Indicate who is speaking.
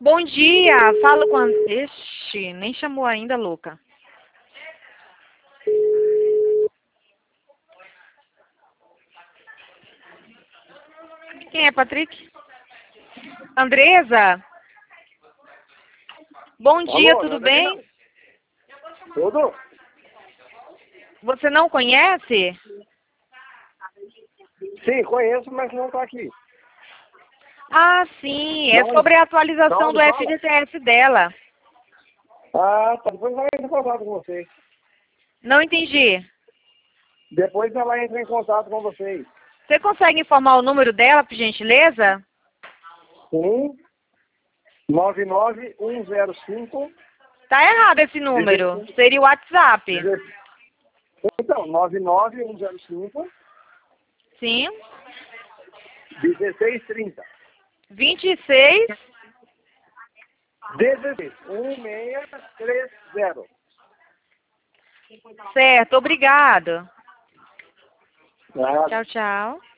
Speaker 1: Bom dia, falo com a... Ixi, nem chamou ainda, louca. Quem é, Patrick? Andresa? Bom dia,
Speaker 2: Alô,
Speaker 1: tudo
Speaker 2: Andresa?
Speaker 1: bem?
Speaker 2: Tudo?
Speaker 1: Você não conhece?
Speaker 2: Sim, conheço, mas não está aqui.
Speaker 1: Ah, sim, é
Speaker 2: Não,
Speaker 1: sobre a
Speaker 2: da
Speaker 1: atualização
Speaker 2: onde
Speaker 1: do
Speaker 2: fala?
Speaker 1: FGTS dela.
Speaker 2: Ah, tá. Depois ela entra em contato com vocês.
Speaker 1: Não entendi.
Speaker 2: Depois ela entra em contato com vocês.
Speaker 1: Você consegue informar o número dela, por gentileza?
Speaker 2: Sim. 99105.
Speaker 1: Tá errado esse número. Seria o WhatsApp.
Speaker 2: Então, 99105
Speaker 1: Sim.
Speaker 2: 1630.
Speaker 1: 26.
Speaker 2: 1630.
Speaker 1: Certo, obrigado.
Speaker 2: Ah,
Speaker 1: Tchau, tchau.